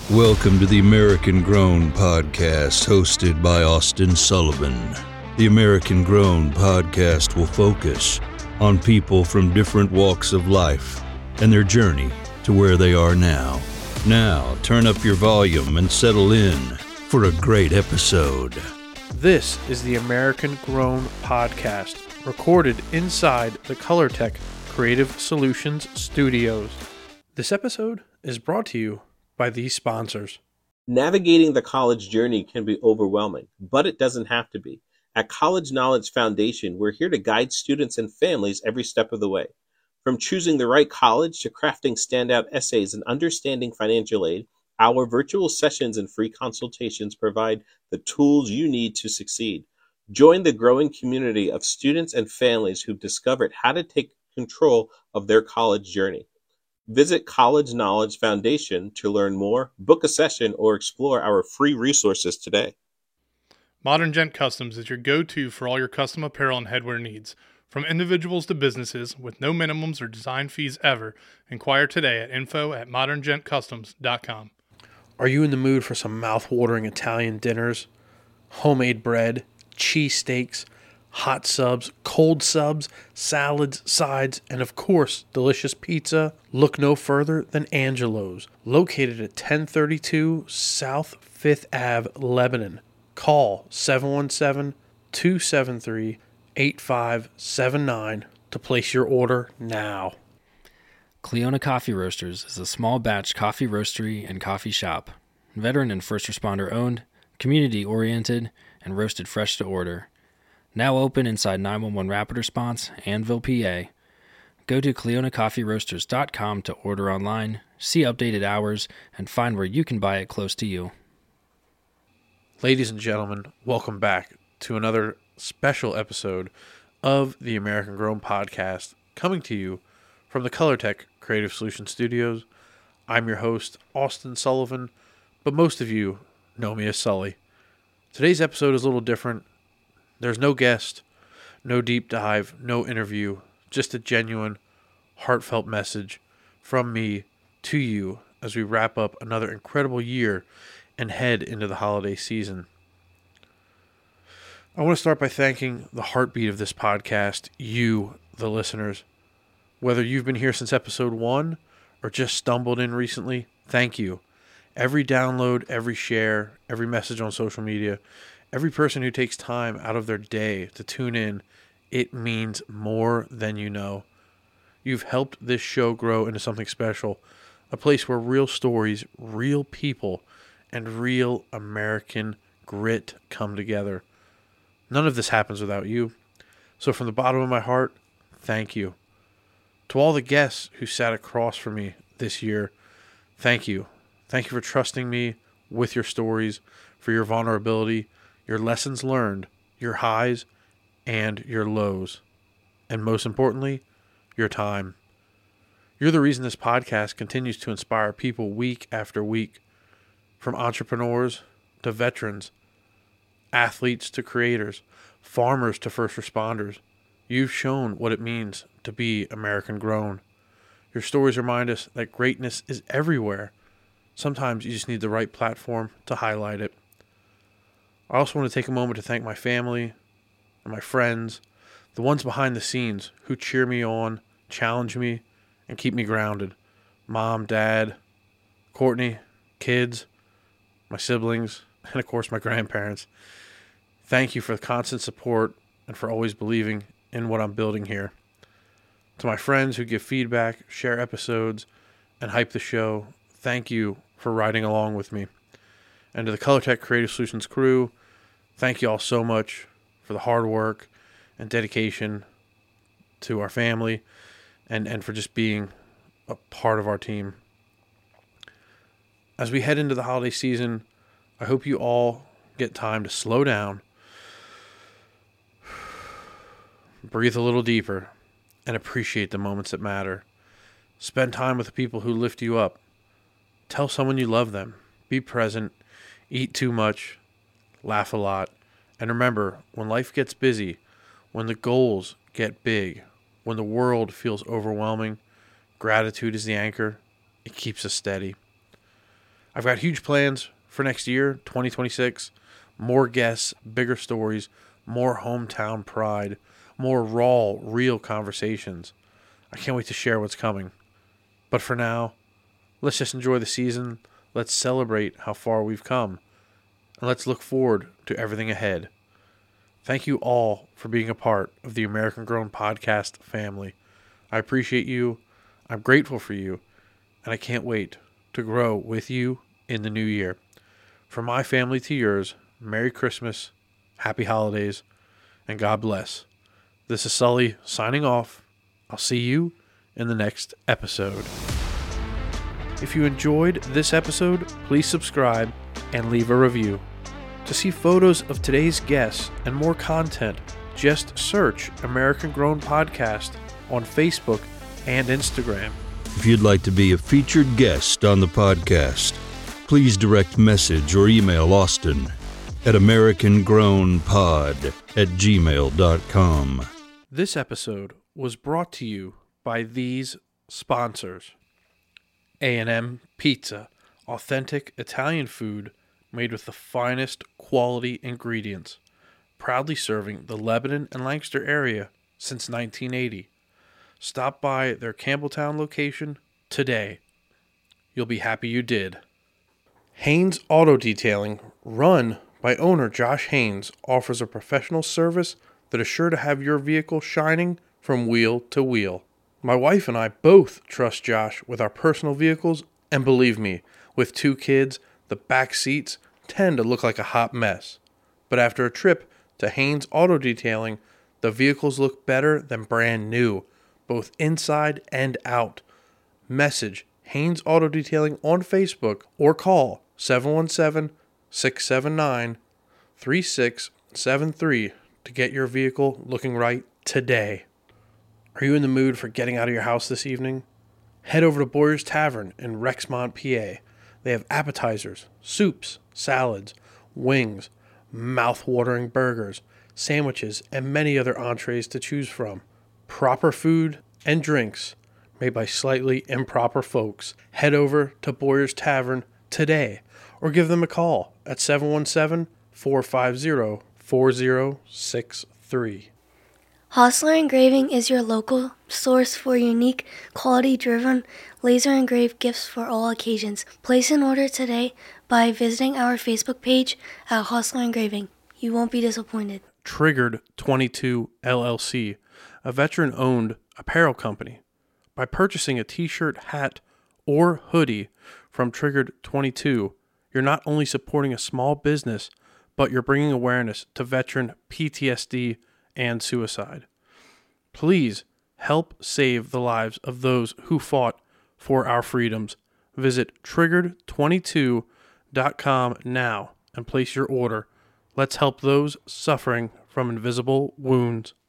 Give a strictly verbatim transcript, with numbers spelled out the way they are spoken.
Welcome to the American Grown Podcast, hosted by Austin Sullivan. The American Grown Podcast will focus on people from different walks of life and their journey to where they are now. Now, turn up your volume and settle in for a great episode. This is the American Grown Podcast, recorded inside the ColorTech Creative Solutions Studios. This episode is brought to you by these sponsors. Navigating the college journey can be overwhelming, but it doesn't have to be. At College Knowledge Foundation, we're here to guide students and families every step of the way. From choosing the right college to crafting standout essays and understanding financial aid, our virtual sessions and free consultations provide the tools you need to succeed. Join the growing community of students and families who've discovered how to take control of their college journey. Visit College Knowledge Foundation to learn more, book a session, or explore our free resources today. Modern Gent Customs is your go-to for all your custom apparel and headwear needs. From individuals to businesses, with no minimums or design fees ever, inquire today at info at modern gent customs dot com. Are you in the mood for some mouth-watering Italian dinners? Homemade bread, cheesesteaks, hot subs, cold subs, salads, sides, and of course, delicious pizza? Look no further than Angelo's, located at ten thirty-two South fifth Avenue, Lebanon. Call seven one seven, two seven three, eight five seven nine to place your order now. Cleona Coffee Roasters is a small batch coffee roastery and coffee shop. Veteran and first responder owned, community oriented, and roasted fresh to order. Now open inside nine one one Rapid Response, Annville, P A. Go to cleona coffee roasters dot com to order online, see updated hours, and find where you can buy it close to you. Ladies and gentlemen, welcome back to another special episode of the American Grown Podcast, coming to you from the ColorTech Creative Solutions Studios. I'm your host, Austin Sullivan, but most of you know me as Sully. Today's episode is a little different. There's no guest, no deep dive, no interview, just a genuine, heartfelt message from me to you as we wrap up another incredible year and head into the holiday season. I want to start by thanking the heartbeat of this podcast, you, the listeners. Whether you've been here since episode one or just stumbled in recently, thank you. Every download, every share, every message on social media, every person who takes time out of their day to tune in, it means more than you know. You've helped this show grow into something special, a place where real stories, real people, and real American grit come together. None of this happens without you. So from the bottom of my heart, thank you. To all the guests who sat across from me this year, thank you. Thank you for trusting me with your stories, for your vulnerability, your lessons learned, your highs, and your lows. And most importantly, your time. You're the reason this podcast continues to inspire people week after week. From entrepreneurs to veterans, athletes to creators, farmers to first responders. You've shown what it means to be American grown. Your stories remind us that greatness is everywhere. Sometimes you just need the right platform to highlight it. I also want to take a moment to thank my family and my friends, the ones behind the scenes who cheer me on, challenge me, and keep me grounded. Mom, Dad, Courtney, kids, my siblings, and of course my grandparents. Thank you for the constant support and for always believing in what I'm building here. To my friends who give feedback, share episodes, and hype the show, thank you for riding along with me. And to the ColorTech Creative Solutions crew, thank you all so much for the hard work and dedication to our family and, and for just being a part of our team. As we head into the holiday season, I hope you all get time to slow down, breathe a little deeper, and appreciate the moments that matter. Spend time with the people who lift you up. Tell someone you love them. Be present. Eat too much. Laugh a lot. And remember, when life gets busy, when the goals get big, when the world feels overwhelming, gratitude is the anchor. It keeps us steady. I've got huge plans for next year, twenty twenty-six. More guests, bigger stories, more hometown pride, more raw, real conversations. I can't wait to share what's coming. But for now, let's just enjoy the season. Let's celebrate how far we've come. And let's look forward to everything ahead. Thank you all for being a part of the American Grown Podcast family. I appreciate you. I'm grateful for you. And I can't wait to grow with you in the new year. From my family to yours, Merry Christmas, Happy Holidays, and God bless. This is Sully signing off. I'll see you in the next episode. If you enjoyed this episode, please subscribe and leave a review. To see photos of today's guests and more content, just search American Grown Podcast on Facebook and Instagram. If you'd like to be a featured guest on the podcast, please direct message or email Austin at americangrownpod at gmail dot com. This episode was brought to you by these sponsors. A and M Pizza, authentic Italian food made with the finest quality ingredients, proudly serving the Lebanon and Lancaster area since nineteen eighty. Stop by their Campbelltown location today. You'll be happy you did. Haynes Auto Detailing, run by owner Josh Haynes, offers a professional service that is sure to have your vehicle shining from wheel to wheel. My wife and I both trust Josh with our personal vehicles, and believe me, with two kids, the back seats tend to look like a hot mess. But after a trip to Haynes Auto Detailing, the vehicles look better than brand new, both inside and out. Message Haynes Auto Detailing on Facebook or call seven one seven, six seven nine, three six seven three to get your vehicle looking right today. Are you in the mood for getting out of your house this evening? Head over to Boyer's Tavern in Rexmont, P A. They have appetizers, soups, salads, wings, mouth-watering burgers, sandwiches, and many other entrees to choose from. Proper food and drinks made by slightly improper folks. Head over to Boyer's Tavern today or give them a call at seven one seven, four five zero, four zero six three. Hostler Engraving is your local source for unique, quality-driven, laser-engraved gifts for all occasions. Place an order today by visiting our Facebook page at Hostler Engraving. You won't be disappointed. Triggered twenty-two L L C, a veteran-owned apparel company. By purchasing a t-shirt, hat, or hoodie from Triggered twenty-two, you're not only supporting a small business, but you're bringing awareness to veteran P T S D and suicide. Please help save the lives of those who fought for our freedoms. Visit triggered twenty-two dot com now and place your order. Let's help those suffering from invisible wounds.